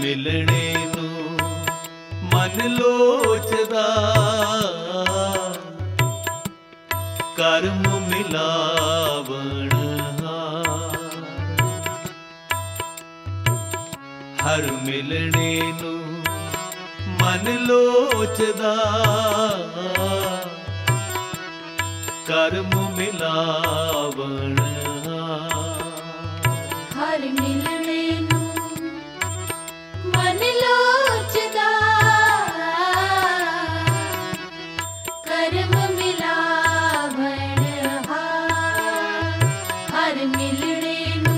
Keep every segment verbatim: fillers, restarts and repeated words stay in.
मिलने नू मन लोचदा, कर्म मिलावण हार। हर मिलने नू मन लोचदा, कर्म मिलावण हार। हर मिलने नू मन लोचदा, कर्म मिलावण हार। हर मिलने नू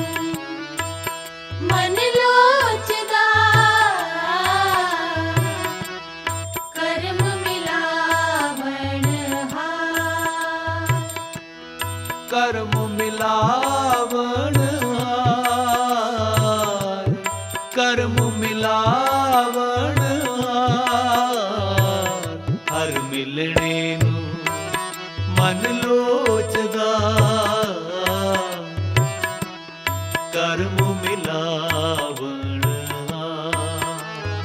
मन लोचदा, कर्म मिलावण हार। कर्म मिलावण हार, कर्म मिलावण हार। हर मिलने नू मन लोचदा, कर्म मिलावण हार।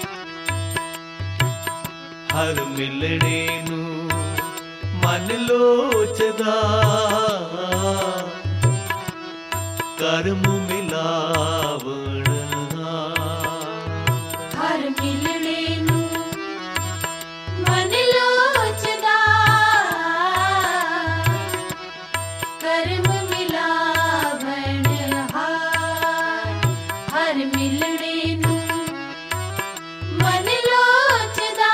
हर मिलने नू मन लोचदा, कर्म मिलावण हार। हर मिलने नू मन लोचदा, कर्म मिलावण हार। हर मिलने नू मन लोचदा,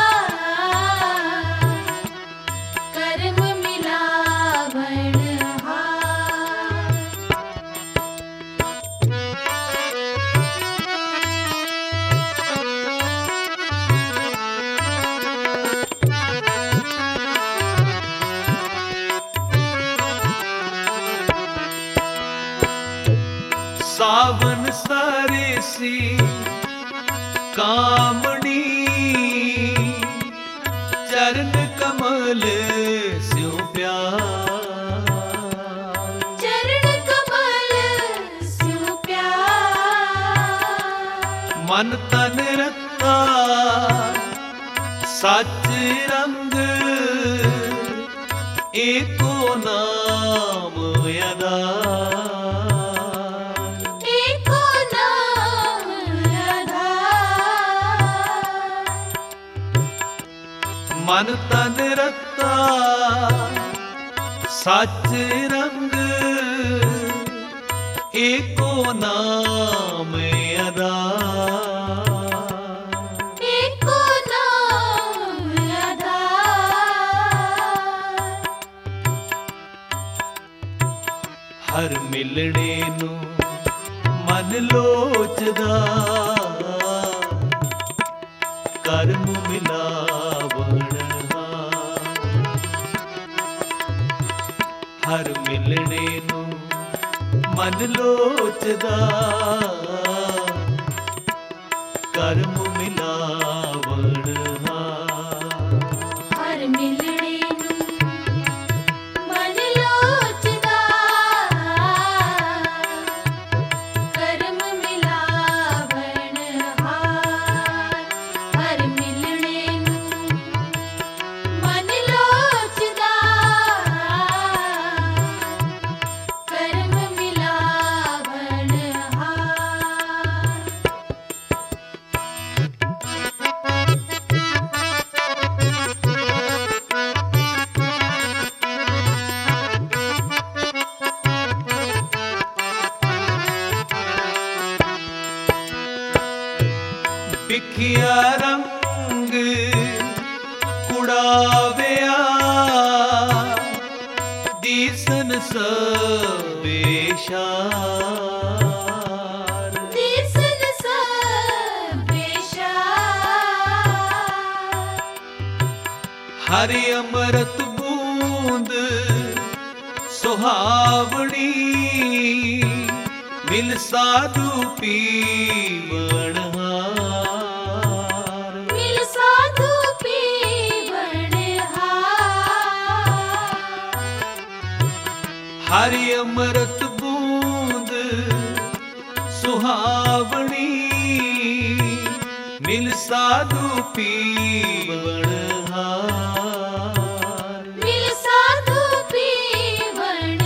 कर्म मिलावण हार। सावन सरसी कामणी, चरण कमल स्यों प्यार। चरण कमल स्यों प्यार। मन तन रता सच रंग, एको नाम आधार। एको नाम आधार। मन तन रता सच रंग, एको नाम आधार। एको नाम आधार। हर मिलने नू मन लोचदा, कर्म मिलावण हार। हर मिलने नू मन लोचदा, कर्म मिलावण हार। हर मिलने नू मन लोचदा, कर्म मिलावण हार। हर मिलने नू मन लोचदा, कर्म मिलावण हार। बिखिया रंग कुड़ाविया, दीसन सवेशार। दिसन सवेशार। हरि अमृत बूंद सुहावनी, मिल साधु पीवण हार। मिल साधु पीवण हार। हरि अमृत बूंद सुहावनी, ਸਾਧੂ ਪੀਵਣ ਹਾਰ। ਮਿਲ ਸਾਧੂ ਪੀਵਣ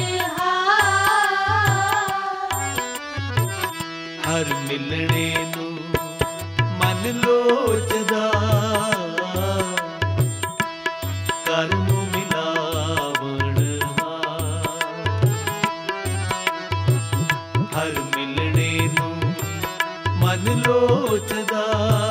ਹਾਰ। ਹਰ ਮਿਲਣੇ ਨੂੰ ਮਨ ਲੋਚਦਾ, ਕਰਮ ਮਿਲਾਵਣ ਹਾਰ। ਹਰ ਮਿਲਣੇ ਨੂੰ ਮਨ ਲੋਚਦਾ,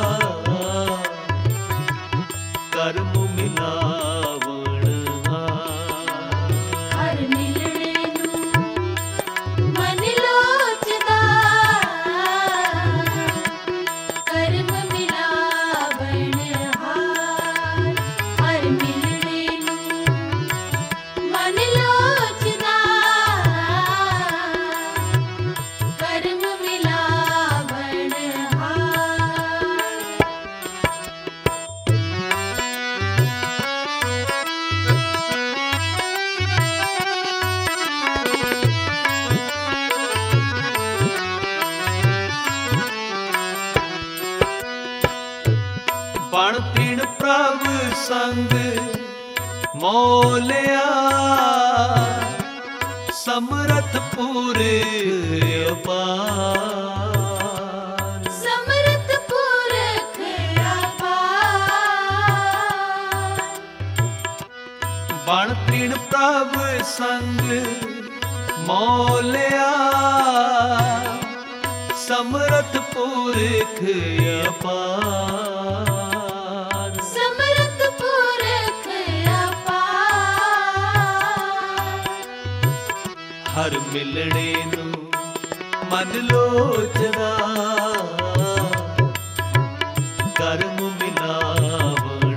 ਕਰਮ ਮਿਲਾਵਣ ਹਾਰ। ਹਰ ਮਿਲਣੇ ਨੂੰ ਮਨ ਲੋਚਦਾ, ਕਰਮ ਮਿਲਾਵਣ ਹਾਰ। ਹਰ ਮਿਲਣੇ ਨੂੰ ਮਨ ਲੋਚਦਾ, ਕਰਮ ਮਿਲਾਵਣ ਹਾਰ। ਬਣ ਤ੍ਰਿਣ ਪ੍ਰਭ ਸੰਗ ਮੋਲਿਆ, ਸਮਰਥ ਪੂਰੇ ਅਪਾਰ। ਸਮਰਥ ਪੁਰਖ ਅਪਾਰ। ਬਣ ਤ੍ਰਿਣ ਪ੍ਰਭ ਸੰਗ ਮੋਲਿਆ, ਸਮਰਥ ਪੁਰਖ ਅਪਾਰ। ਸਮਰਥ ਪੁਰਖ ਅਪਾਰ। ਹਰ ਮਿਲਣੇ ਨੂੰ ਮਨ ਲੋਚਦਾ, ਕਰਮ ਮਿਲਾਵਣ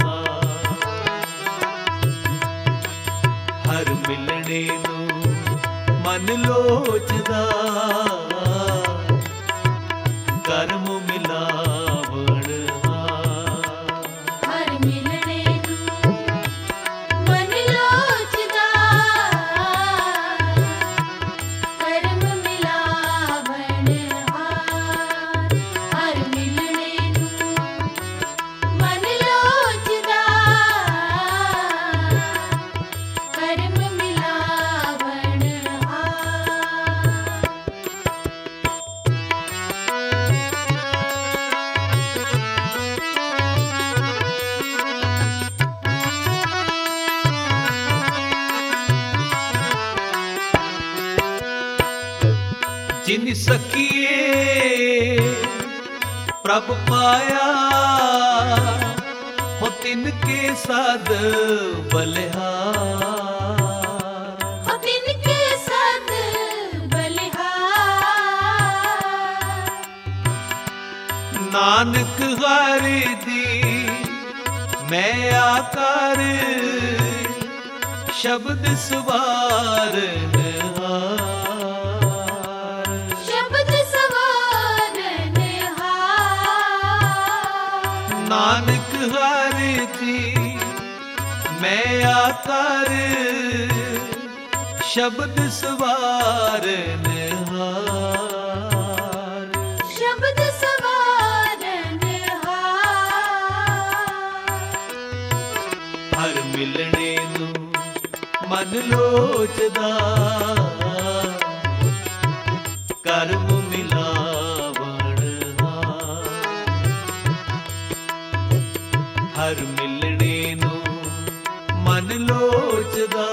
ਹਾਰ। ਹਰ ਮਿਲਣੇ ਨੂੰ ਮਨ ਲੋਚਦਾ, ਕਰਮ ਮਿਲਾਵਣ ਹਾਰ। ਹਰ ਮਿਲਣੇ ਨੂੰ ਮਨ ਲੋਚਦਾ, ਕਰਮ ਮਿਲਾਵਣ ਹਾਰ। ਹਰ ਮਿਲਣੇ ਨੂੰ ਮਨ ਲੋਚਦਾ, ਕਰਮ ਮਿਲਾਵਣ ਹਾਰ। जिन सखिए प्रभ पाया, हो तिनके साध बलिहार। हो तिनके साध बलिहार। नानक हर दी मैं आकर, शब्द सवारन हार। शब्द सवारन हार। नानक हर जी मैं आकर, शब्द सवारन हार। शब्द सवारन हार। हर मिलने नू मन लोचदा, कर्म मिलावण हार। हर मिलने नू मन लोचदा,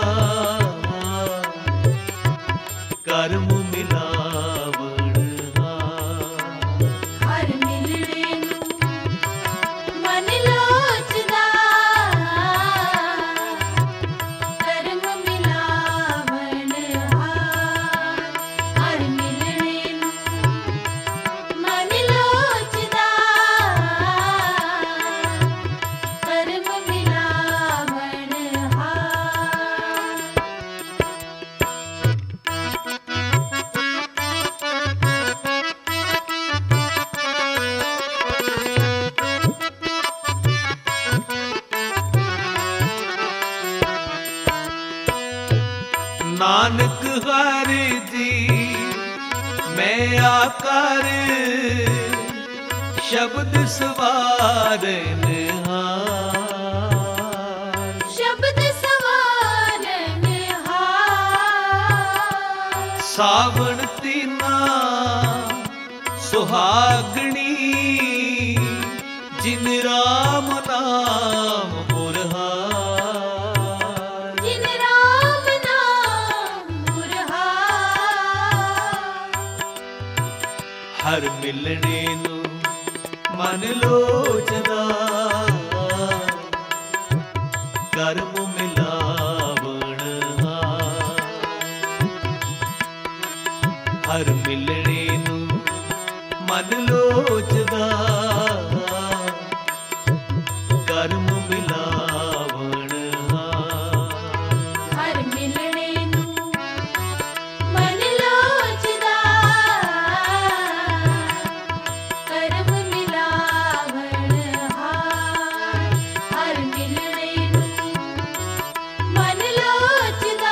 कर्म मिलावण हार। हर मिलने नू मन लोचदा, कर्म मिलावण हार। हर मिलने नू मन लोचदा, कर्म मिलावण हार। नानक हर जी मैं आकर, ਸ਼ਬਦ ਸਵਾਰਨ ਹਾਰ, ਸ਼ਬਦ ਸਵਾਰਨ ਹਾਰ, ਸਾਵਣ ਤੀਨਾ ਸੁਹਾਗਣੀ, ਜਿਨ ਰਾਮ ਨਾਮ ਮੁਰਹਾਰ, ਜਿਨ ਰਾਮ ਨਾਮ ਮੁਰਹਾਰ, ਹਰ ਮਿਲਣੇ ਨੂੰ ਮਨ ਲੋਚਦਾ, ਕਰਮ ਮਿਲਾਵਣ ਹਾਰ, ਹਰ ਮਿਲਣੇ ਨੂੰ ਮਨ ਲੋਚਦਾ, ਕਰਮ ਮਿਲਾਵਣ ਹਾਰ, ਹਰ ਮਿਲਣੇ ਨੂੰ ਮਨ ਲੋਚਦਾ, ਕਰਮ ਮਿਲਾਵਣ ਹਾਰ, ਹਰ ਮਿਲਣੇ ਨੂੰ ਮਨ ਲੋਚਦਾ,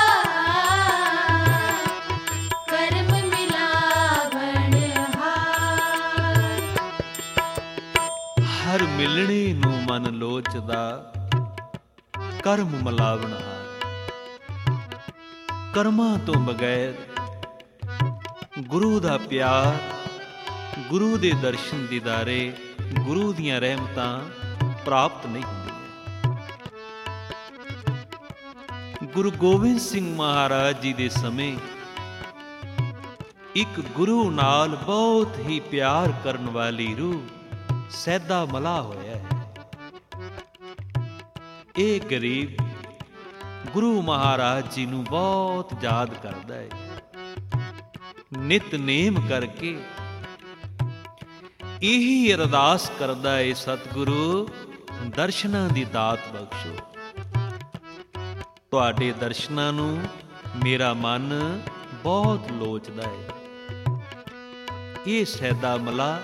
ਕਰਮ ਮਿਲਾਵਣ ਹਾਰ, ਹਰ ਮਿਲਣੇ ਨੂੰ ਮਨ ਲੋਚਦਾ, ਕਰਮ ਮਿਲਾਵਣ ਹਾਰ। ਕਰਮਾਂ ਤੋਂ ਬਗੈਰ ਗੁਰੂ ਦਾ ਪਿਆਰ, ਗੁਰੂ ਦੇ ਦਰਸ਼ਨ ਦੀਦਾਰੇ, ਗੁਰੂ ਦੀਆਂ ਰਹਿਮਤਾਂ ਪ੍ਰਾਪਤ ਨਹੀਂ ਹੁੰਦੀਆਂ। ਗੁਰੂ ਗੋਬਿੰਦ ਸਿੰਘ ਮਹਾਰਾਜ ਜੀ ਦੇ ਸਮੇਂ ਇੱਕ ਗੁਰੂ ਨਾਲ ਬਹੁਤ ਹੀ ਪਿਆਰ ਕਰਨ ਵਾਲੀ ਰੂਹ ਸੈਦਾ ਮਲਾ ਹੋਇਆ ਹੈ। ਇਹ ਗਰੀਬ ਗੁਰੂ ਮਹਾਰਾਜ ਜੀ ਨੂੰ ਬਹੁਤ ਯਾਦ ਕਰਦਾ ਹੈ। ਨਿਤਨੇਮ ਕਰਕੇ ਇਹੀ ਅਰਦਾਸ ਕਰਦਾ ਹੈ, ਸਤਿਗੁਰੂ ਦਰਸ਼ਨਾਂ ਦੀ ਦਾਤ ਬਖਸ਼ੋ। ਤੁਹਾਡੇ ਦਰਸ਼ਨਾਂ ਨੂੰ ਮੇਰਾ ਮਨ ਬਹੁਤ ਲੋਚਦਾ ਹੈ। ਇਹ ਸੈਦਾ ਮਲਾ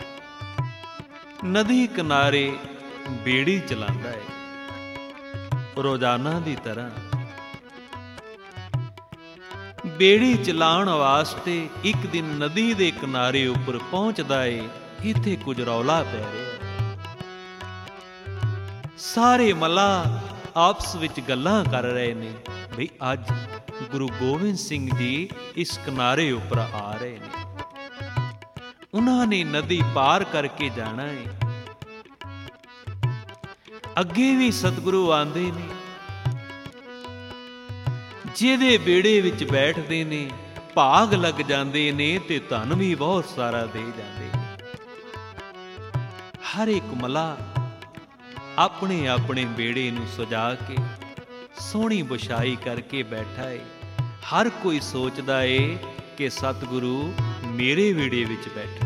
ਨਦੀ ਕਿਨਾਰੇ ਬੇੜੀ ਚਲਾਉਂਦਾ ਹੈ। ਰੋਜ਼ਾਨਾ ਦੀ ਤਰ੍ਹਾਂ ਬੇੜੀ ਚਲਾਉਣ ਵਾਸਤੇ ਇੱਕ ਦਿਨ ਨਦੀ ਦੇ ਕਿਨਾਰੇ ਉੱਪਰ ਪਹੁੰਚਦਾ ਏ। ਇੱਥੇ ਕੁਝ ਰੌਲਾ ਪੈ ਰਿਹਾ। ਸਾਰੇ ਮੱਲਾਹ ਆਪਸ ਵਿੱਚ ਗੱਲਾਂ ਕਰ ਰਹੇ ਨੇ ਵੀ ਅੱਜ ਗੁਰੂ ਗੋਬਿੰਦ ਸਿੰਘ ਜੀ ਇਸ ਕਿਨਾਰੇ ਉੱਪਰ ਆ ਰਹੇ ਨੇ। ਉਹਨਾਂ ਨੇ ਨਦੀ ਪਾਰ ਕਰਕੇ ਜਾਣਾ ਹੈ। ਅੱਗੇ ਵੀ ਸਤਿਗੁਰੂ ਆਂਦੇ ਨੇ, ਜਿਹਦੇ ਬੇੜੇ ਵਿੱਚ ਬੈਠਦੇ ਨੇ ਭਾਗ ਲੱਗ ਜਾਂਦੇ ਨੇ ਤੇ ਧਨ ਵੀ ਬਹੁਤ ਸਾਰਾ ਦੇ ਜਾਂਦੇ ਨੇ। ਹਰ ਇੱਕ ਮੱਲਾਹ ਆਪਣੇ ਆਪਣੇ ਬੇੜੇ ਨੂੰ ਸਜਾ ਕੇ ਸੋਹਣੀ ਬੁਛਾਈ ਕਰਕੇ ਬੈਠਾ ਏ। ਹਰ ਕੋਈ ਸੋਚਦਾ ਏ ਕਿ ਸਤਿਗੁਰੂ ਮੇਰੇ ਬੇੜੇ ਵਿੱਚ ਬੈਠੇ।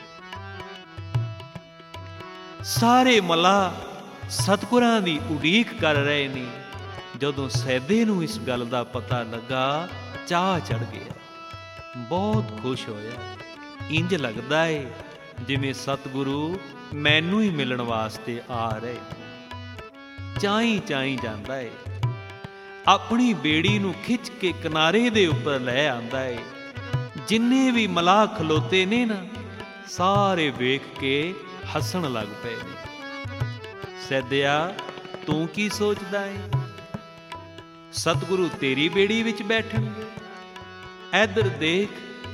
ਸਾਰੇ ਮੱਲਾਹ ਸਤਿਗੁਰਾਂ ਦੀ ਉਡੀਕ ਕਰ ਰਹੇ ਨੇ। ਜਦੋਂ ਸੈਦੇ ਨੂੰ ਇਸ ਗੱਲ ਦਾ ਪਤਾ ਲੱਗਾ, ਚਾਹ ਚੜ ਗਿਆ, ਬਹੁਤ ਖੁਸ਼ ਹੋਇਆ। ਇੰਜ ਲੱਗਦਾ ਏ ਜਿਵੇਂ ਸਤਿਗੁਰੂ ਮੈਨੂੰ ਹੀ ਮਿਲਣ ਵਾਸਤੇ ਆ ਰਹੇ। ਚਾਈਂ ਚਾਈਂ ਜਾਂਦਾ ਏ, ਆਪਣੀ ਬੇੜੀ ਨੂੰ ਖਿੱਚ ਕੇ ਕਿਨਾਰੇ ਦੇ ਉੱਪਰ ਲੈ ਆਂਦਾ ਏ। ਜਿੰਨੇ ਵੀ ਮਲਾਹ ਖਲੋਤੇ ਨੇ ਨਾ, ਸਾਰੇ ਵੇਖ ਕੇ ਹੱਸਣ ਲੱਗ ਪਏ ਨੇ। ਸੈਦਿਆ, ਤੂੰ ਕੀ ਸੋਚਦਾ ਏ? ਸਤਿਗੁਰੂ ਤੇਰੀ ਬੇੜੀ ਵਿੱਚ ਬੈਠਣਗੇ। ਇੱਧਰ ਦੇਖ,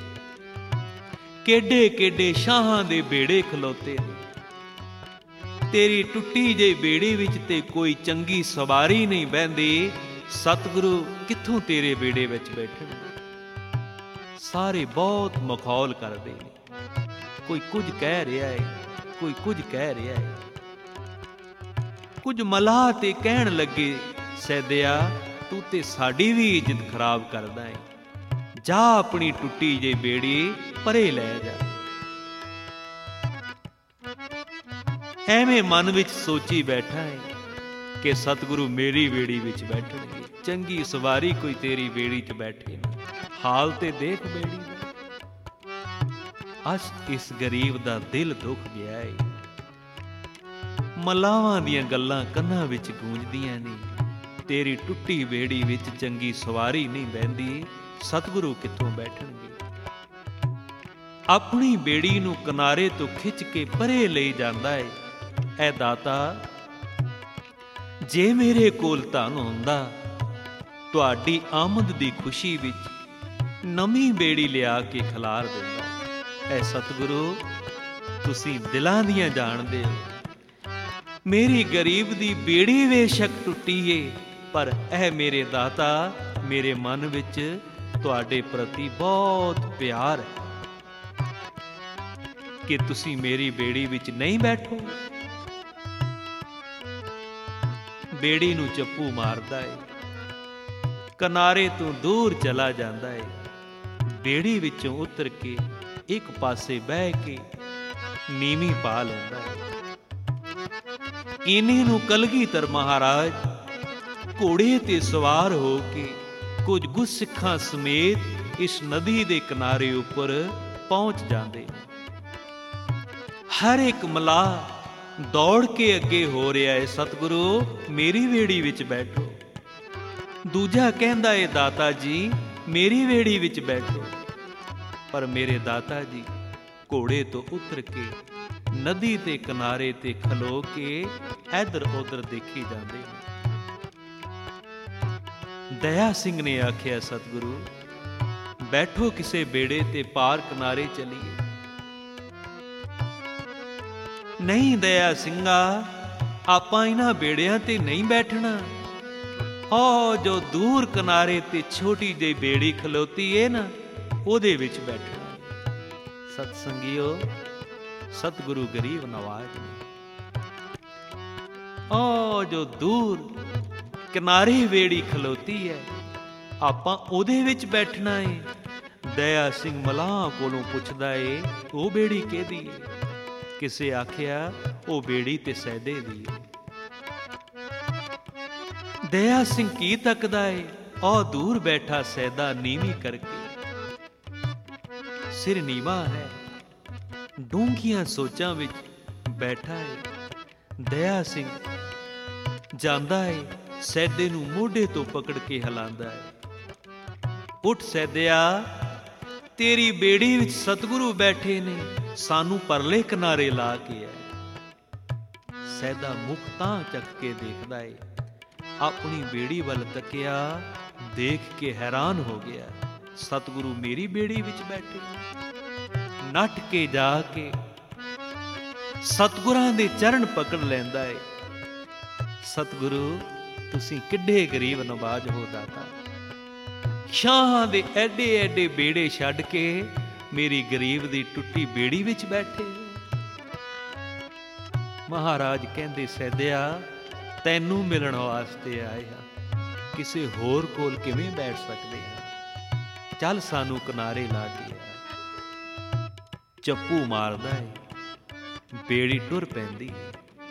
ਕਿੱਡੇ ਕਿੱਡੇ ਸ਼ਾਹਾਂ ਦੇ ਬੇੜੇ ਖਲੋਤੇ ਨੇ। ਤੇਰੀ ਟੁੱਟੀ ਜਿਹੀ ਬੇੜੀ ਵਿੱਚ ਤੇ ਕੋਈ ਚੰਗੀ ਸਵਾਰੀ ਨਹੀਂ ਬਹਿੰਦੀ। ਸਤਿਗੁਰੂ ਕਿੱਥੋਂ ਤੇਰੇ ਬੇੜੇ ਵਿੱਚ ਬੈਠਣਗੇ? ਸਾਰੇ ਬਹੁਤ ਮਖੌਲ ਕਰਦੇ ਨੇ। ਕੋਈ ਕੁਝ ਕਹਿ ਰਿਹਾ ਹੈ, ਕੋਈ ਕੁਝ ਕਹਿ ਰਿਹਾ ਹੈ। ਕੁਝ ਮਲਾਹ ਤੇ ਕਹਿਣ ਲੱਗੇ, ਸੈਦਿਆ ਤੂੰ ਤੇ ਸਾਡੀ ਵੀ ਇੱਜ਼ਤ ਖਰਾਬ ਕਰਦਾ ਹੈ। ਜਾ ਆਪਣੀ ਟੁੱਟੀ ਜਿਹੀ ਬੇੜੀ ਪਰੇ ਲੈ ਜਾ। ਐਵੇਂ ਮਨ ਵਿੱਚ ਸੋਚੀ ਬੈਠਾ ਹੈ ਕਿ ਸਤਿਗੁਰੂ ਮੇਰੀ ਬੇੜੀ ਵਿੱਚ ਬੈਠਣਗੇ। ਚੰਗੀ ਸਵਾਰੀ ਕੋਈ ਤੇਰੀ ਬੇੜੀ 'ਚ ਬੈਠੇ ਨਾ। ਹਾਲ ਤੇ ਦੇਖ ਬੇੜੀ ਦਾ। ਅੱਜ ਇਸ ਗਰੀਬ ਦਾ ਦਿਲ ਦੁੱਖ ਗਿਆ ਏ। ਮਲਾਵਾਂ ਦੀਆਂ ਗੱਲਾਂ ਕੰਨਾਂ ਵਿੱਚ ਗੂੰਜਦੀਆਂ ਨੇ। ਤੇਰੀ ਟੁੱਟੀ ਬੇੜੀ ਵਿੱਚ ਚੰਗੀ ਸਵਾਰੀ ਨਹੀਂ ਬਹਿੰਦੀ। ਸਤਿਗੁਰੂ ਕਿੱਥੋਂ ਬੈਠਣਗੇ? ਆਪਣੀ ਬੇੜੀ ਨੂੰ ਕਿਨਾਰੇ ਤੋਂ ਖਿੱਚ ਕੇ ਪਰੇ ਲਈ ਜਾਂਦਾ ਹੈ। ਐ ਦਾਤਾ, ਜੇ ਮੇਰੇ ਕੋਲ ਧਨ ਹੁੰਦਾ, ਤੁਹਾਡੀ ਆਮਦ ਦੀ ਖੁਸ਼ੀ ਵਿੱਚ ਨਵੀਂ ਬੇੜੀ ਲਿਆ ਕੇ ਖਿਲਾਰ ਦਿੰਦਾ। ਐ ਸਤਿਗੁਰੂ, ਤੁਸੀਂ ਦਿਲਾਂ ਦੀਆਂ ਜਾਣਦੇ ਹੋ, ਮੇਰੀ ਗਰੀਬ ਦੀ ਬੇੜੀ ਬੇਸ਼ੱਕ ਟੁੱਟੀ ਏ, ਪਰ ਇਹ ਮੇਰੇ ਦਾਤਾ, ਮੇਰੇ ਮਨ ਵਿੱਚ ਤੁਹਾਡੇ ਪ੍ਰਤੀ ਬਹੁਤ ਪਿਆਰ ਹੈ ਕਿ ਤੁਸੀਂ ਮੇਰੀ ਬੇੜੀ ਵਿੱਚ ਨਹੀਂ ਬੈਠੋ। ਬੇੜੀ ਨੂੰ ਚੱਪੂ ਮਾਰਦਾ ਏ, ਕਿਨਾਰੇ ਤੋਂ ਦੂਰ ਚਲਾ ਜਾਂਦਾ ਏ। ਬੇੜੀ ਵਿੱਚੋਂ ਉਤਰ ਕੇ ਇੱਕ ਪਾਸੇ ਬਹਿ ਕੇ ਨੀਵੀਂ ਪਾ ਲੈਂਦਾ ਏ। ਇਨੀ ਨੂੰ ਕਲਗੀਧਰ ਮਹਾਰਾਜ ਘੋੜੇ ਤੇ ਸਵਾਰ ਹੋ ਕੇ ਕੁਝ ਗੁਰਸਿੱਖਾਂ ਸਮੇਤ ਇਸ ਨਦੀ ਦੇ ਕਿਨਾਰੇ ਉੱਪਰ ਪਹੁੰਚ ਜਾਂਦੇ। ਹਰ ਇੱਕ ਮਲਾਹ ਦੌੜ ਕੇ ਅੱਗੇ ਹੋ ਰਿਹਾ ਹੈ, ਸਤਿਗੁਰੂ ਮੇਰੀ ਬੇੜੀ ਵਿੱਚ ਬੈਠੋ। ਦੂਜਾ ਕਹਿੰਦਾ ਏ, ਦਾਤਾ ਜੀ ਮੇਰੀ ਬੇੜੀ ਵਿੱਚ ਬੈਠੋ। ਪਰ ਮੇਰੇ ਦਾਤਾ ਜੀ ਘੋੜੇ ਤੋਂ ਉਤਰ ਕੇ ਨਦੀ ਦੇ ਕਿਨਾਰੇ ਤੇ ਖਲੋ ਕੇ ਇੱਧਰ ਉੱਧਰ ਦੇਖੀ ਜਾਂਦੇ ਨੇ। ਦਇਆ ਸਿੰਘ ਨੇ ਆਖਿਆ, ਸਤਿਗੁਰੂ ਬੈਠੋ ਕਿਸੇ ਬੇੜੇ ਤੇ, ਪਾਰ ਕਿਨਾਰੇ ਚਲੀਏ। ਨਹੀਂ ਦਇਆ ਸਿੰਘਾ, ਆਪਾਂ ਇਹਨਾਂ ਬੇੜਿਆਂ ਤੇ ਨਹੀਂ ਬੈਠਣਾ। ਓ ਜੋ ਦੂਰ ਕਿਨਾਰੇ ਤੇ ਛੋਟੀ ਜਿਹੀ ਬੇੜੀ ਖਲੋਤੀ ਏ ਨਾ, ਉਹਦੇ ਵਿੱਚ ਬੈਠਣਾ। ਸਤ ਸੰਗਿਓ, ਸਤਿਗੁਰੂ ਗਰੀਬ ਨਵਾਜ਼ ਨੇ। ਓ ਜੋ ਦੂਰ ਕਿਨਾਰੇ ਬੇੜੀ ਖਲੋਤੀ ਹੈ, ਆਪਾਂ ਉਹਦੇ ਵਿੱਚ ਬੈਠਣਾ ਏ। ਦਇਆ ਸਿੰਘ ਮਲਾਹ ਕੋਲੋਂ ਪੁੱਛਦਾ ਏ, ਉਹ ਬੇੜੀ ਕਿਹਦੀ ਏ? ਕਿਸੇ ਆਖਿਆ, ਉਹ ਬੇੜੀ ਤੇ ਸੈਦੇ ਦੀ ਏ। ਦਇਆ ਸਿੰਘ ਕੀ ਤੱਕਦਾ ਏ? ਉਹ ਦੂਰ ਬੈਠਾ ਸੈਦਾ ਨੀਵੀਂ ਕਰਕੇ, ਸਿਰ ਨੀਵਾਂ ਹੈ, ਡੂੰਘੀਆਂ ਸੋਚਾਂ ਵਿੱਚ ਬੈਠਾ ਹੈ। ਦਇਆ ਸਿੰਘ ਜਾਂਦਾ ਹੈ, ਸੈਦੇ ਨੂੰ ਮੋਢੇ ਤੋਂ ਪਕੜ ਕੇ ਹਿਲਾਉਂਦਾ ਹੈ। ਉੱਠ ਸੈਦਿਆ, ਤੇਰੀ ਬੇੜੀ ਵਿੱਚ ਸਤਿਗੁਰੂ ਬੈਠੇ ਨੇ, ਸਾਨੂੰ ਪਰਲੇ ਕਿਨਾਰੇ ਲਾ ਕੇ ਹੈ। ਸੈਦਾ ਮੁਖ ਤਾਂ ਚੱਕ ਕੇ ਦੇਖਦਾ ਏ, ਆਪਣੀ ਬੇੜੀ ਵੱਲ ਤੱਕਿਆ, ਦੇਖ ਕੇ ਹੈਰਾਨ ਹੋ ਗਿਆ, ਸਤਿਗੁਰੂ ਮੇਰੀ ਬੇੜੀ ਵਿੱਚ ਬੈਠੇ। ਨੱਠ ਕੇ ਜਾ ਕੇ ਸਤਿਗੁਰਾਂ ਦੇ ਚਰਨ ਪਕੜ ਲੈਂਦਾ ਏ। ਸਤਿਗੁਰੂ ਤੁਸੀਂ ਕਿੱਡੇ ਗਰੀਬ ਨਵਾਜ਼ ਹੋ ਦਾਤਾ, ਸ਼ਾਹਾਂ ਦੇ ਐਡੇ ਐਡੇ ਬੇੜੇ ਛੱਡ ਕੇ ਮੇਰੀ ਗਰੀਬ ਦੀ ਟੁੱਟੀ ਬੇੜੀ ਵਿੱਚ ਬੈਠੇ। ਮਹਾਰਾਜ ਕਹਿੰਦੇ, ਸੈਦਿਆ ਤੈਨੂੰ ਮਿਲਣ ਵਾਸਤੇ ਆਏ ਹਾਂ, ਕਿਸੇ ਹੋਰ ਕੋਲ ਕਿਵੇਂ ਬੈਠ ਸਕਦੇ ਹਾਂ? ਚੱਲ ਸਾਨੂੰ ਕਿਨਾਰੇ ਲਾ ਕੇ ਆ। ਚੱਪੂ ਮਾਰਦਾ ਏ, ਬੇੜੀ ਟੁਰ ਪੈਂਦੀ ਏ।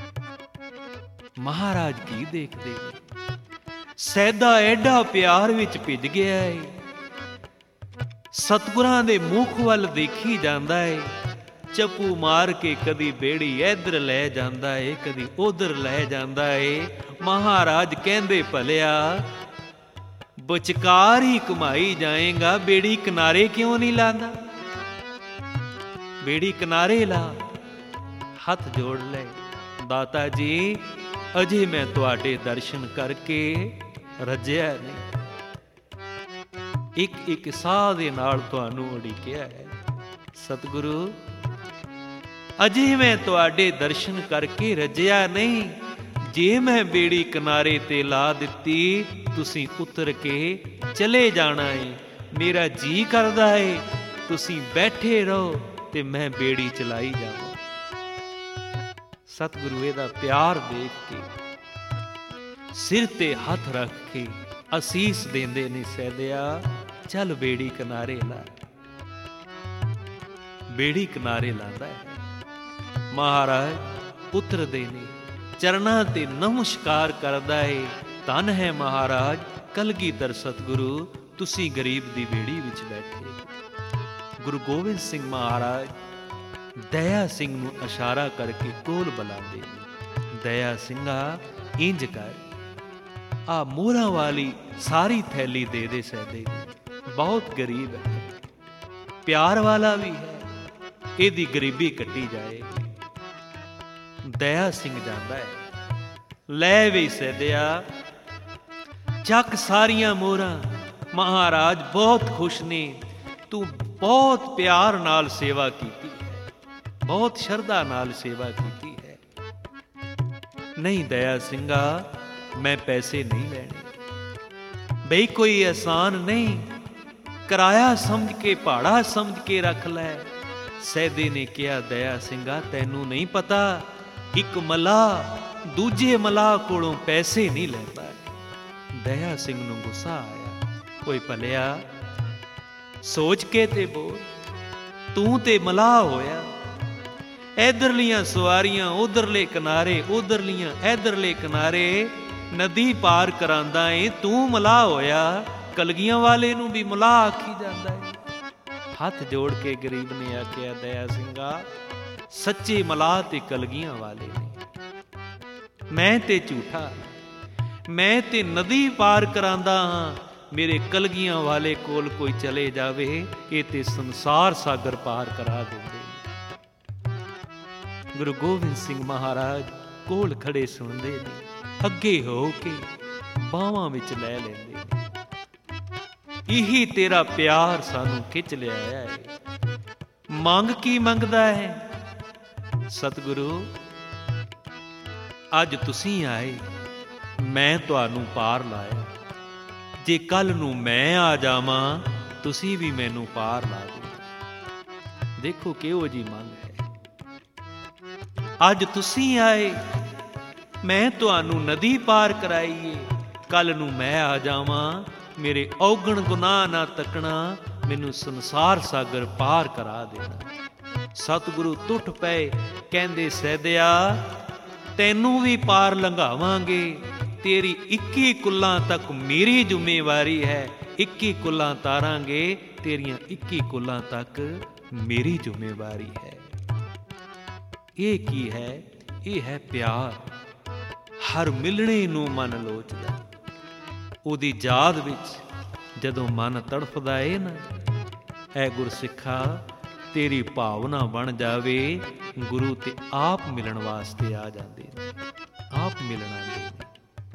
ਮਹਾਰਾਜ ਕੀ ਦੇਖਦੇ? ਸੈਦਾ ਐਡਾ ਪਿਆਰ ਵਿੱਚ ਭਿੱਜ ਗਿਆ ਏ, ਸਤਿਗੁਰਾਂ ਦੇ ਮੁਖ ਵੱਲ ਦੇਖੀ ਜਾਂਦਾ ਏ। ਚੱਪੂ ਮਾਰ ਕੇ ਕਦੀ ਬੇੜੀ ਇੱਧਰ ਲੈ ਜਾਂਦਾ ਏ, ਕਦੀ ਉਧਰ ਲੈ ਜਾਂਦਾ ਏ। ਮਹਾਰਾਜ ਕਹਿੰਦੇ, ਭਲਿਆ ਵਿਚਕਾਰ ਹੀ ਘੁਮਾਈ ਜਾਏਗਾ, ਬੇੜੀ ਕਿਨਾਰੇ ਕਿਉਂ ਨਹੀਂ ਲਾਂਦਾ? ਬੇੜੀ ਕਿਨਾਰੇ ਲਾ। ਹੱਥ ਜੋੜ ਲੈ, ਦਾਤਾ ਜੀ ਅਜੇ ਮੈਂ ਤੁਹਾਡੇ ਦਰਸ਼ਨ ਕਰਕੇ ਰੱਜਿਆ ਨਹੀਂ। ਇੱਕ ਇੱਕ ਸਾਹ ਦੇ ਨਾਲ ਤੁਹਾਨੂੰ ਉਡੀਕਿਆ ਹੈ। ਸਤਿਗੁਰੂ ਅਜੇ ਮੈਂ ਤੁਹਾਡੇ ਦਰਸ਼ਨ ਕਰਕੇ ਰੱਜਿਆ ਨਹੀਂ। ਜੇ ਮੈਂ ਬੇੜੀ ਕਿਨਾਰੇ ਤੇ ਲਾ ਦਿੱਤੀ, ਤੁਸੀਂ ਉਤਰ ਕੇ ਚਲੇ ਜਾਣਾ ਏ। ਮੇਰਾ ਜੀ ਕਰਦਾ ਏ ਤੁਸੀਂ ਬੈਠੇ ਰਹੋ ਤੇ ਮੈਂ ਬੇੜੀ ਚਲਾਈ ਜਾਵਾਂ। ਸਤਿਗੁਰੂ ਇਹਦਾ ਪਿਆਰ ਦੇਖ ਕੇ ਸਿਰ ਤੇ ਹੱਥ ਰੱਖ ਕੇ ਅਸੀਸ ਦਿੰਦੇ ਨੇ, ਸੈਦਿਆ ਚੱਲ ਬੇੜੀ ਕਿਨਾਰੇ ਲਾ। ਬੇੜੀ ਕਿਨਾਰੇ ਲਾਂਦਾ ਹੈ। ਮਹਾਰਾਜ ਉਤਰਦੇ ਨੇ, ਚਰਨਾਂ ਤੇ ਨਮਸਕਾਰ ਕਰਦਾ ਏ। ਧੰਨ ਹੈ ਮਹਾਰਾਜ ਕਲਗੀਧਰ ਸਤਿਗੁਰੂ, ਤੁਸੀਂ ਗਰੀਬ ਦੀ ਬੇੜੀ ਵਿੱਚ ਬੈਠੇ। ਗੁਰੂ ਗੋਬਿੰਦ ਸਿੰਘ ਮਹਾਰਾਜ ਦਇਆ ਸਿੰਘ ਨੂੰ ਇਸ਼ਾਰਾ ਕਰਕੇ ਕੋਲ ਬੁਲਾਉਂਦੇ ਨੇ। ਦਇਆ ਸਿੰਘਾ ਇੰਜ ਕਰ, ਆ ਮੋਹਰਾਂ ਵਾਲੀ ਸਾਰੀ ਥੈਲੀ ਦੇ ਦੇ ਸੈਦੇ ਨੂੰ, ਬਹੁਤ ਗਰੀਬ ਹੈ, ਪਿਆਰ ਵਾਲਾ ਵੀ ਹੈ, ਇਹਦੀ ਗਰੀਬੀ ਕੱਟੀ ਜਾਏ। ਦਇਆ ਸਿੰਘ ਜਾਂਦਾ ਹੈ, ਲੈ ਵੀ ਸੈਦਿਆ ਚੱਕ ਸਾਰੀਆਂ ਮੋਹਰਾਂ, ਮਹਾਰਾਜ ਬਹੁਤ ਖੁਸ਼ ਨੇ, ਤੂੰ ਬਹੁਤ ਪਿਆਰ ਨਾਲ ਸੇਵਾ ਕੀਤੀ ਹੈ, ਬਹੁਤ ਸ਼ਰਧਾ ਨਾਲ ਸੇਵਾ ਕੀਤੀ ਹੈ। ਨਹੀਂ ਦਇਆ ਸਿੰਘਾ, ਮੈਂ ਪੈਸੇ ਨਹੀਂ ਲੈਣੇ, ਬਈ ਕੋਈ ਅਹਿਸਾਨ ਨਹੀਂ, ਕਿਰਾਇਆ ਸਮਝ ਕੇ, ਭਾੜਾ ਸਮਝ ਕੇ ਰੱਖ ਲੈ। ਸੈਦੇ ਨੇ ਕਿਹਾ, ਦਇਆ ਸਿੰਘਾ ਤੈਨੂੰ ਨਹੀਂ ਪਤਾ, ਇੱਕ ਮਲਾਹ ਦੂਜੇ ਮਲਾਹ ਕੋਲੋਂ ਪੈਸੇ ਨਹੀਂ ਲੈਂਦਾ। ਦਇਆ ਸਿੰਘ ਨੂੰ ਗੁੱਸਾ ਆਇਆ, ਓਏ ਭਲਿਆ ਸੋਚ ਕੇ ਤੇ ਬੋਲ, ਤੂੰ ਤੇ ਮਲਾਹ ਹੋਇਆ, ਇਧਰਲੀਆਂ ਸਵਾਰੀਆਂ ਉਧਰਲੇ ਕਿਨਾਰੇ, ਉਧਰਲੀਆਂ ਇਧਰਲੇ ਕਿਨਾਰੇ, ਨਦੀ ਪਾਰ ਕਰਾਂਦਾ ਏ, ਤੂੰ ਮਲਾਹ ਹੋਇਆ, ਕਲਗੀਆਂ ਵਾਲੇ ਨੂੰ ਵੀ ਮਲਾਹ ਆਖੀ ਜਾਂਦਾ ਏ। ਹੱਥ ਜੋੜ ਕੇ ਗਰੀਬ ਨੇ ਆਖਿਆ, ਦਇਆ ਸਿੰਘਾ ਸੱਚੇ ਮਲਾਹ ਤੇ ਕਲਗੀਆਂ ਵਾਲੇ ਨੇ, ਮੈਂ ਤੇ ਝੂਠਾ, ਮੈਂ ਤੇ ਨਦੀ ਪਾਰ ਕਰਾਂਦਾ ਹਾਂ, ਮੇਰੇ ਕਲਗੀਆਂ ਵਾਲੇ ਕੋਲ ਕੋਈ ਚਲੇ ਜਾਵੇ, ਇਹ ਤੇ ਸੰਸਾਰ ਸਾਗਰ ਪਾਰ ਕਰਾ ਦਿੰਦੇ। ਗੁਰੂ ਗੋਬਿੰਦ ਸਿੰਘ ਮਹਾਰਾਜ ਕੋਲ ਖੜੇ ਸੁਣਦੇ ਨੇ, ਅੱਗੇ ਹੋ ਕੇ ਬਾਹਾਂ ਵਿੱਚ ਲੈ ਲੈਂਦੇ ਨੇ। ਇਹੀ ਤੇਰਾ ਪਿਆਰ ਸਾਨੂੰ ਖਿੱਚ ਲਿਆਇਆ ਹੈ। ਮੰਗ ਕੀ ਮੰਗਦਾ ਹੈ? ਸਤਿਗੁਰੂ ਅੱਜ ਤੁਸੀਂ ਆਏ, ਮੈਂ ਤੁਹਾਨੂੰ ਪਾਰ ਲਾਇਆ, ਜੇ ਕੱਲ ਨੂੰ ਮੈਂ ਆ ਜਾਵਾਂ ਤੁਸੀਂ ਵੀ ਮੈਨੂੰ ਪਾਰ ਲਾ ਦਿਓ। ਦੇਖੋ ਕਿਹੋ ਜੀ ਮੰਗ ਹੈ। ਅੱਜ ਤੁਸੀਂ ਆਏ, ਮੈਂ ਤੁਹਾਨੂੰ ਨਦੀ ਪਾਰ ਕਰਾਈਏ, ਕੱਲ ਨੂੰ ਮੈਂ ਆ ਜਾਵਾਂ, ਮੇਰੇ ਔਗਣ ਗੁਨਾਹ ਨਾ ਤੱਕਣਾ, ਮੈਨੂੰ ਸੰਸਾਰ ਸਾਗਰ ਪਾਰ ਕਰਾ ਦੇਣਾ। ਸਤਿਗੁਰੂ ਟੁੱਟ ਪਏ, ਕਹਿੰਦੇ ਸੈਦਿਆ ਤੈਨੂੰ ਵੀ ਪਾਰ ਲੰਘਾਵਾਂਗੇ, ਤੇਰੀ ਇੱਕੀ ਕੁੱਲਾਂ ਤੱਕ ਮੇਰੀ ਜ਼ਿੰਮੇਵਾਰੀ ਹੈ, ਇੱਕੀ ਕੁੱਲਾਂ ਤਾਰਾਂਗੇ, ਤੇਰੀਆਂ ਇੱਕੀ ਕੁੱਲਾਂ ਤੱਕ ਮੇਰੀ ਜ਼ਿੰਮੇਵਾਰੀ ਹੈ। ਇਹ ਕੀ ਹੈ? ਇਹ ਹੈ ਪਿਆਰ। ਹਰ ਮਿਲਣੇ ਨੂੰ ਮਨ ਲੋਚਦਾ, ਉਹਦੀ ਯਾਦ ਵਿੱਚ ਜਦੋਂ ਮਨ ਤੜਫਦਾ ਏ ਨਾ, ਐ ਗੁਰਸਿੱਖਾ ਤੇਰੀ ਭਾਵਨਾ ਬਣ ਜਾਵੇ, ਗੁਰੂ ਤੇ ਆਪ ਮਿਲਣ ਵਾਸਤੇ ਆ ਜਾਂਦੇ ਨੇ, ਆਪ ਮਿਲਣ ਆਉਂਦੇ ਨੇ।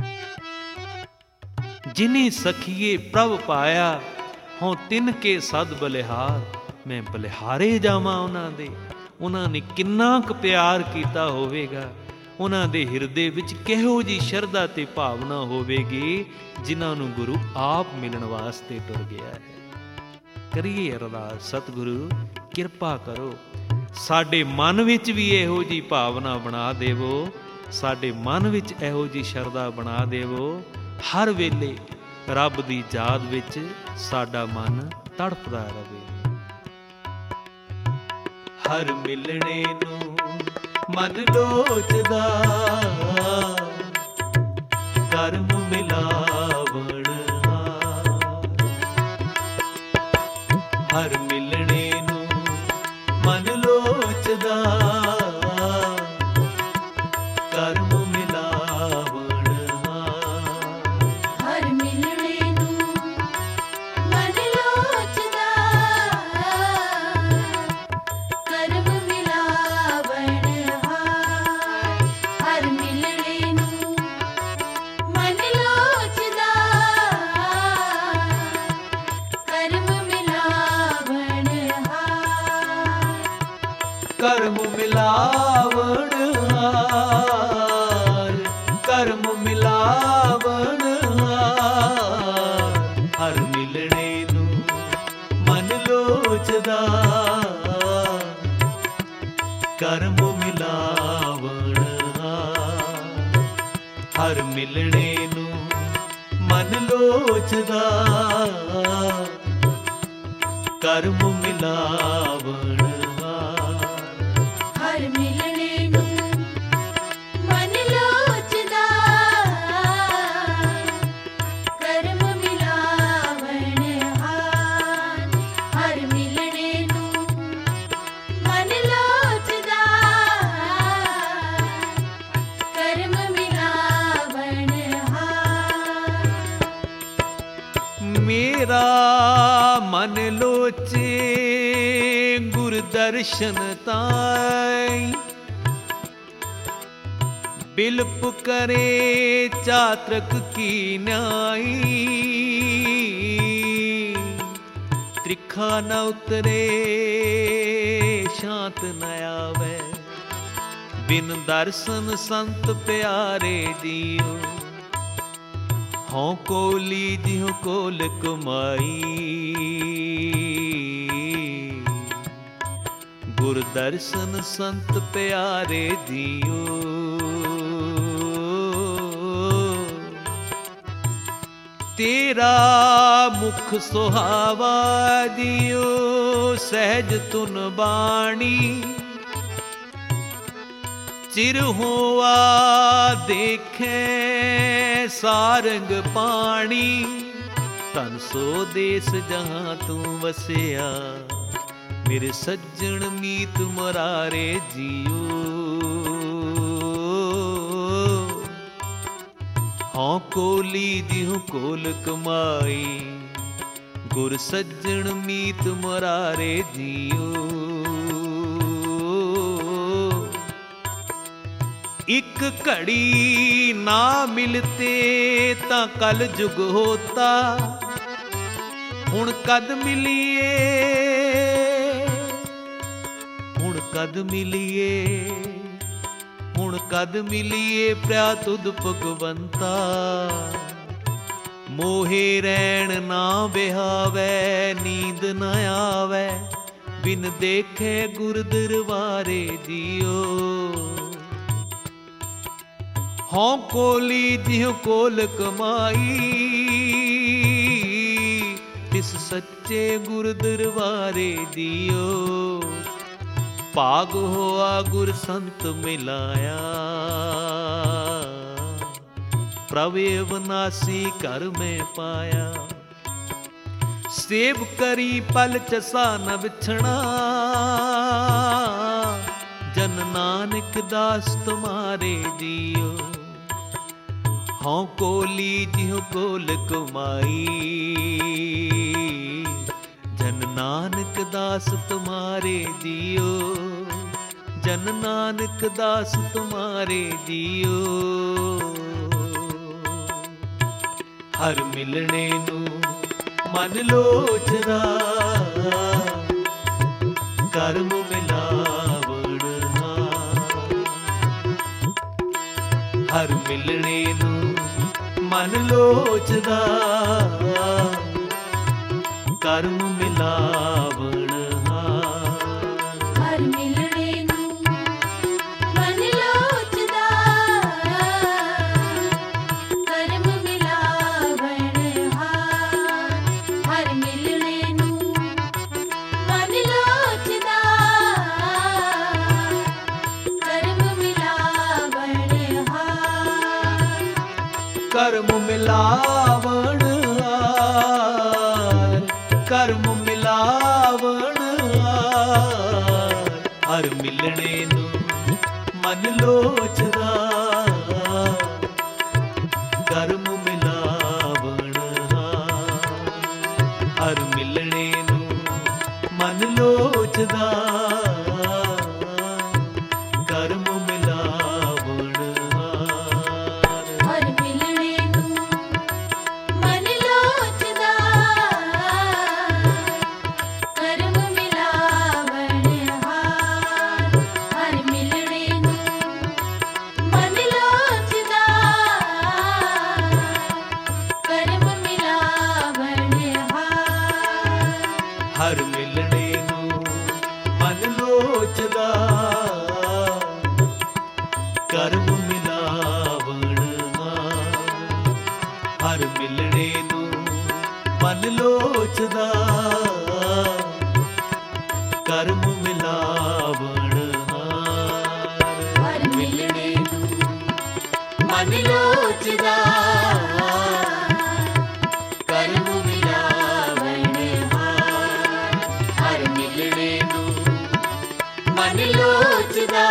ਜਿਨੀ ਸਖੀਏ ਪ੍ਰਭ ਪਾਇਆ, ਹੋਂ ਤਿਨ ਕੇ ਸਦ ਬਲਿਹਾਰ, ਮੈਂ ਬਲਿਹਾਰੇ ਜਾਵਾਂ ਉਹਨਾਂ ਦੇ। ਉਹਨਾਂ ਨੇ ਕਿੰਨਾ ਕੁ ਪਿਆਰ ਕੀਤਾ ਹੋਵੇਗਾ, ਉਹਨਾਂ ਦੇ ਹਿਰਦੇ ਵਿੱਚ ਕਿਹੋ ਜਿਹੀ ਸ਼ਰਧਾ ਤੇ ਭਾਵਨਾ ਹੋਵੇਗੀ, ਜਿਨ੍ਹਾਂ ਨੂੰ ਗੁਰੂ ਆਪ ਮਿਲਣ ਵਾਸਤੇ ਟੁਰ ਗਿਆ ਹੈ। ਕਰੀਏ ਅਰਦਾਸ, ਸਤਿਗੁਰੂ ਕਿਰਪਾ ਕਰੋ, ਸਾਡੇ ਮਨ ਵਿੱਚ ਵੀ ਇਹੋ ਜਿਹੀ ਭਾਵਨਾ ਬਣਾ ਦੇਵੋ, ਸਾਡੇ ਮਨ ਵਿੱਚ ਇਹੋ ਜਿਹੀ ਸ਼ਰਧਾ ਬਣਾ ਦੇਵੋ, ਹਰ ਵੇਲੇ ਰੱਬ ਦੀ ਯਾਦ ਵਿੱਚ ਸਾਡਾ ਮਨ ਤੜਫਦਾ ਰਹੇ। ਹਰ ਮਿਲਣੇ ਨੂੰ ਮਨ ਲੋਚਦਾ, ਕਰਮ ਮਿਲਾਵਣ ਹਾਰ। ਹਰ ਮਿਲਣੇ ਨੂੰ ਮਨ ਲੋਚਦਾ, ਕਰਮ ਮਿਲਾਵਣ ਹਾਰ। ਹਰ ਮਿਲਣੇ ਨੂੰ ਮਨ ਲੋਚਦਾ, ਕਰਮ ਮਿਲਾਵਣ ਹਾਰ। ਹਰ ਮਿਲਣੇ ਨੂੰ ਮਨ ਲੋਚਦਾ, ਕਰਮ ਮਿਲਾਵਣ ਹਾਰ। ਕਰਮ ਮਿਲਾਵਣ ਹਾਰ, ਕਰਮ ਮਿਲਾਵਣ ਹਾਰ। ਹਰ ਮਿਲਣੇ ਨੂੰ ਮਨ ਲੋਚਦਾ, ਕਰਮ ਮਿਲਾਵਣ ਹਾਰ। ਹਰ ਮਿਲਣੇ ਨੂੰ ਮਨ ਲੋਚਦਾ, ਕਰਮ ਮਿਲਾਵਣ ਹਾਰ। ਹਰ ਮਿਲਣੇ ਨੂੰ ਮਨ ਲੋਚਦਾ, ਕਰਮ ਮਿਲਾਵਣ ਹਾਰ। ਹਰ ਮਿਲਣੇ ਨੂੰ ਮਨ ਲੋਚਦਾ, ਕਰਮ ਮਿਲਾਵਣ ਹਾਰ। ਮੇਰਾ ਮਨ ਲੋਚੇ ਗੁਰ गुर दर्शन ताई बिलप करे चातक की न्याई त्रिखा न उतरे शांत न आवे बिन दर्शन संत प्यारे जियो हों कोली जियो कोल कमाई गुर दर्शन संत प्यारे जियो तेरा मुख सुहावा दियो सहज तुन बाणी चिर हुआ देखे सारंग पानी तन सो देश जहां तू वसिया मेरे सज्जन मीत मरारे जियो हों कोली जिहु कोल कमाई गुर सज्जन मीत मरारे जियो एक घड़ी ना मिलते ता कल जुग होता हुण कद मिलिए हुण कद मिलिए हुण कद मिलिए प्या तुद भगवंता मोहे रैण ना बिहावै नींद न आवे बिन देखे गुर दरबारे जियो हों कोली जियो कोल कमाई तिस सच्चे गुर दरबारे दियो भाग होआ गुर संत मिलाया प्रभु अविनाशी घर में पाया सेव करी पल चसा न बिछड़ा जन नानक दास तुम्हारे जियो हों कोली जियो कोल कमाई जन नानक दास तुम्हारे जियो जन नानक दास तुम्हारे जियो हर मिलने नू मन लोचदा कर्म मिलावण हर मिलने नू मन लोचदा कर्म मिलावण हर मिलने नू मन लोचदा कर्म मिलावण हर मिलने नू मन लोचदा कर्म मिलावण कर्म मिलावण कर्म मिलावण हर मिलने नू मन लोचदा कर्म मिलावण हर मिलने नू मन लोचदा कर्म मिलावण हर मिलने नू मन लोचदा कर्म मिलावण हर मिलने नू मन लोचदा कर्म मिलावण हर मिलने नू मन लोचदा कर्म मिलावण हर मिलने नू मन लोचदा कर्म मिलावण हर मिलने नू मन लोचदा कर्म मिलावण हर मिलने नू मन लोचदा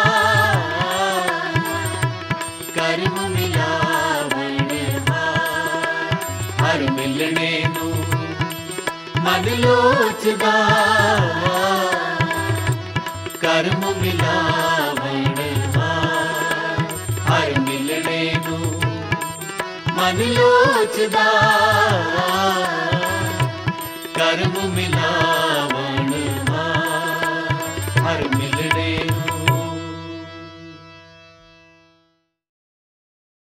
कर्म मिलावण हर मिलने नू मन लोचदा ਕਰਮ ਮਿਲਾਵਣ ਹਾਰ ਹਰ ਮਿਲਣੇ ਨੂੰ ਮਨ ਲੋਚਦਾ ਕਰਮ ਮਿਲਾ